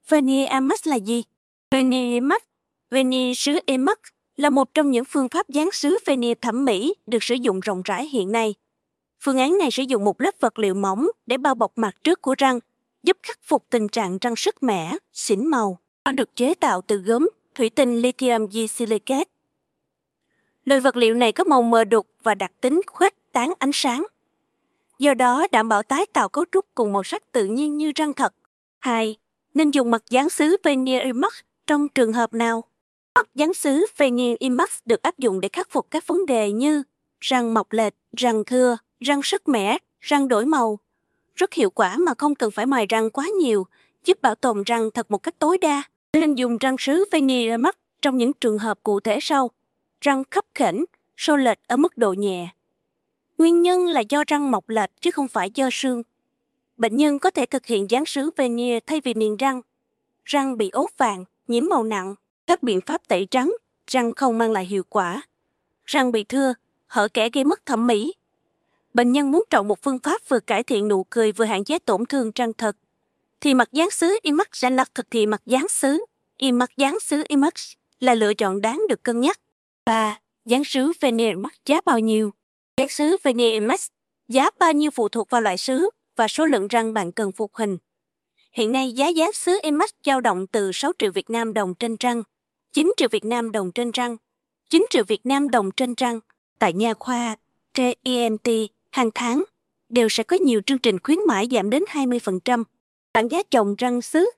Veneer Emax là gì? Veneer Emax, veneer sứ Emax là một trong những phương pháp dán sứ veneer thẩm mỹ được sử dụng rộng rãi hiện nay. Phương án này sử dụng một lớp vật liệu mỏng để bao bọc mặt trước của răng, giúp khắc phục tình trạng răng sứt mẻ, xỉn màu. Nó được chế tạo từ gốm, thủy tinh lithium disilicate. Loại vật liệu này có màu mờ đục và đặc tính khuếch tán ánh sáng. Do đó đảm bảo tái tạo cấu trúc cùng màu sắc tự nhiên như răng thật. 2. Nên dùng mặt dán sứ Veneer Emax trong trường hợp nào? Mặt dán sứ Veneer Emax được áp dụng để khắc phục các vấn đề như răng mọc lệch, răng thưa, răng sứt mẻ, răng đổi màu. Rất hiệu quả mà không cần phải mài răng quá nhiều, giúp bảo tồn răng thật một cách tối đa. Nên dùng răng sứ Veneer Emax trong những trường hợp cụ thể sau. Răng khấp khểnh, xô lệch ở mức độ nhẹ. Nguyên nhân là do răng mọc lệch chứ không phải do xương. Bệnh nhân có thể thực hiện dán sứ veneer thay vì niềng răng. Răng bị ốt vàng, nhiễm màu nặng, các biện pháp tẩy trắng, răng không mang lại hiệu quả. Răng bị thưa, hở kẽ gây mất thẩm mỹ. Bệnh nhân muốn chọn một phương pháp vừa cải thiện nụ cười vừa hạn chế tổn thương răng thật, thì mặt dán sứ Emax sẽ là thực hiện mặt dán sứ. Mặt dán sứ Emax là lựa chọn đáng được cân nhắc. 3. Dán sứ veneer Emax giá bao nhiêu? Dán sứ veneer Emax giá bao nhiêu phụ thuộc vào loại sứ và số lượng răng bạn cần phục hình. Hiện nay giá dán sứ Emax dao động từ 6 triệu Việt Nam đồng trên răng, 9 triệu Việt Nam đồng trên răng, 9 triệu Việt Nam đồng trên răng. Tại nha khoa TENT hàng tháng đều sẽ có nhiều chương trình khuyến mãi giảm đến 20%. Bảng giá chồng răng sứ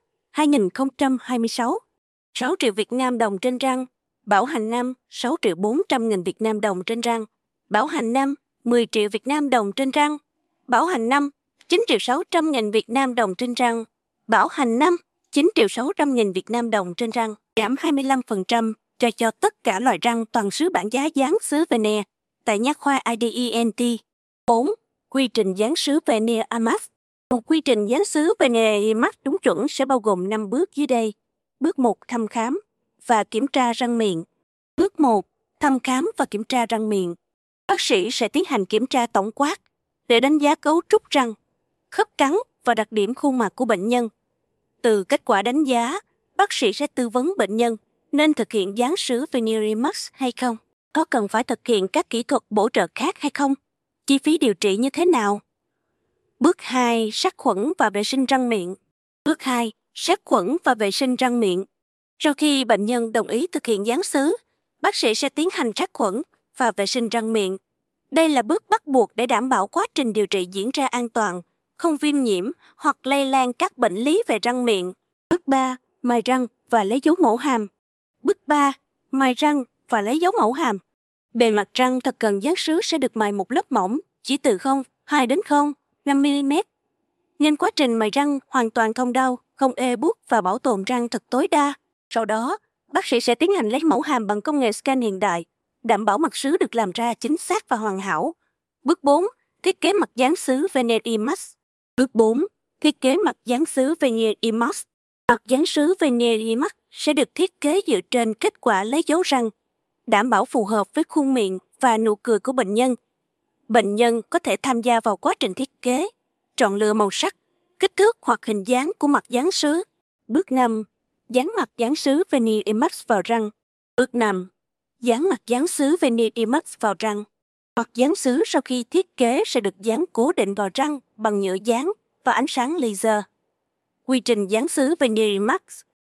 2026, 6 triệu Việt Nam đồng trên răng, bảo hành năm 6 triệu 400 nghìn Việt Nam đồng trên răng, bảo hành năm 10 triệu Việt Nam đồng trên răng, bảo hành năm 9 triệu 600 nghìn Việt Nam đồng trên răng, bảo hành năm 9 triệu 600 nghìn Việt Nam đồng trên răng, giảm 25% cho tất cả loại răng toàn sứ bản giá dán sứ veneer tại nha khoa IDENT. 4. Quy trình dán sứ veneer Emax. Một quy trình dán sứ veneer Emax đúng chuẩn sẽ bao gồm 5 bước dưới đây. Bước 1. Thăm khám và kiểm tra răng miệng. Bước 1. Thăm khám và kiểm tra răng miệng. Bác sĩ sẽ tiến hành kiểm tra tổng quát để đánh giá cấu trúc răng, khớp cắn và đặc điểm khuôn mặt của bệnh nhân. Từ kết quả đánh giá, bác sĩ sẽ tư vấn bệnh nhân nên thực hiện dán sứ veneer Emax hay không, có cần phải thực hiện các kỹ thuật bổ trợ khác hay không, chi phí điều trị như thế nào. Bước 2. Sát khuẩn và vệ sinh răng miệng. Bước 2. Sát khuẩn và vệ sinh răng miệng. Sau khi bệnh nhân đồng ý thực hiện dán sứ, bác sĩ sẽ tiến hành sát khuẩn và vệ sinh răng miệng. Đây là bước bắt buộc để đảm bảo quá trình điều trị diễn ra an toàn, không viêm nhiễm hoặc lây lan các bệnh lý về răng miệng. Bước 3. Mài răng và lấy dấu mẫu hàm. Bước 3. Mài răng và lấy dấu mẫu hàm. Bề mặt răng thật cần dán sứ sẽ được mài một lớp mỏng, chỉ từ 0,2 đến 0,5 mm. Nên quá trình mài răng hoàn toàn không đau, không ê buốt và bảo tồn răng thật tối đa. Sau đó, bác sĩ sẽ tiến hành lấy mẫu hàm bằng công nghệ scan hiện đại, đảm bảo mặt sứ được làm ra chính xác và hoàn hảo. Bước 4. Thiết kế mặt dán sứ veneer Emax. Bước 4. Thiết kế mặt dán sứ veneer Emax. Mặt dán sứ veneer Emax sẽ được thiết kế dựa trên kết quả lấy dấu răng, đảm bảo phù hợp với khuôn miệng và nụ cười của bệnh nhân. Bệnh nhân có thể tham gia vào quá trình thiết kế, chọn lựa màu sắc, kích thước hoặc hình dáng của mặt dán sứ. Bước 5. Dán mặt dán sứ veneer Emax vào răng. Bước 5. Dán mặt dán sứ veneer Emax vào răng. Mặt dán sứ sau khi thiết kế sẽ được dán cố định vào răng bằng nhựa dán và ánh sáng laser. Quy trình dán sứ veneer Emax.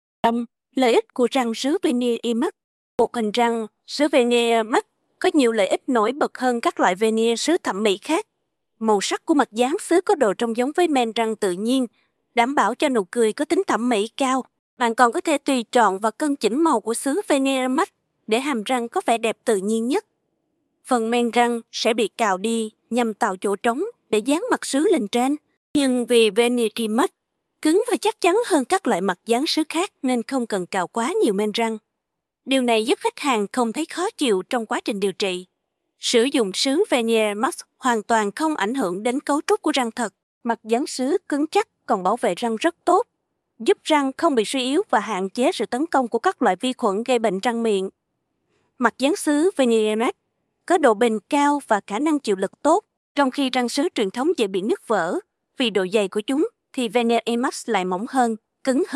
Lợi ích của răng sứ veneer Emax. Một hình răng sứ veneer Emax có nhiều lợi ích nổi bật hơn các loại veneer sứ thẩm mỹ khác. Màu sắc của mặt dán sứ có độ trông giống với men răng tự nhiên, đảm bảo cho nụ cười có tính thẩm mỹ cao. Bạn còn có thể tùy chọn và cân chỉnh màu của sứ veneer Emax để hàm răng có vẻ đẹp tự nhiên nhất. Phần men răng sẽ bị cào đi nhằm tạo chỗ trống để dán mặt sứ lên trên. Nhưng vì veneer Emax cứng và chắc chắn hơn các loại mặt dán sứ khác nên không cần cào quá nhiều men răng. Điều này giúp khách hàng không thấy khó chịu trong quá trình điều trị. Sử dụng sứ veneer Emax hoàn toàn không ảnh hưởng đến cấu trúc của răng thật. Mặt dán sứ cứng chắc còn bảo vệ răng rất tốt, giúp răng không bị suy yếu và hạn chế sự tấn công của các loại vi khuẩn gây bệnh răng miệng. Mặt dán sứ veneer Emax có độ bền cao và khả năng chịu lực tốt, trong khi răng sứ truyền thống dễ bị nứt vỡ. Vì độ dày của chúng thì veneer Emax lại mỏng hơn, cứng hơn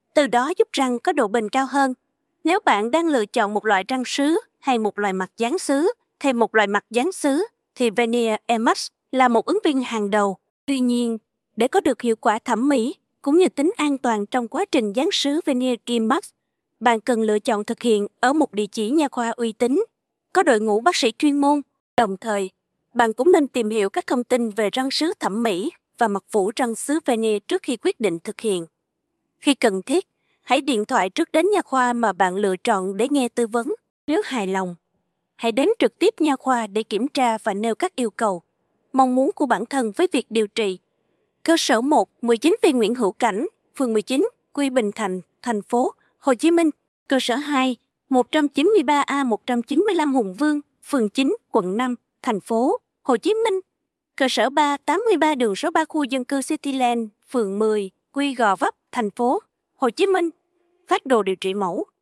từ đó giúp răng có độ bền cao hơn. Nếu bạn đang lựa chọn một loại răng sứ hay một loại mặt dán sứ, thêm một loại mặt dán sứ, thì Veneer Emax là một ứng viên hàng đầu. Tuy nhiên, để có được hiệu quả thẩm mỹ cũng như tính an toàn trong quá trình dán sứ Veneer Kimax, bạn cần lựa chọn thực hiện ở một địa chỉ nha khoa uy tín, có đội ngũ bác sĩ chuyên môn. Đồng thời, bạn cũng nên tìm hiểu các thông tin về răng sứ thẩm mỹ và mặt phủ răng sứ Veneer trước khi quyết định thực hiện. Khi cần thiết, hãy điện thoại trước đến nha khoa mà bạn lựa chọn để nghe tư vấn. Nếu hài lòng, hãy đến trực tiếp nha khoa để kiểm tra và nêu các yêu cầu, mong muốn của bản thân với việc điều trị. Cơ sở 1, 19 Viên Nguyễn Hữu Cảnh, phường 19, Quy Bình Thạnh, thành phố Hồ Chí Minh. Cơ sở 2, 193A 195 Hùng Vương, phường 9, quận 5, thành phố Hồ Chí Minh. Cơ sở 3, 83 đường số 3 khu dân cư Cityland, phường 10, Quy Gò Vấp, thành phố Hồ Chí Minh. Phác đồ điều trị mẫu.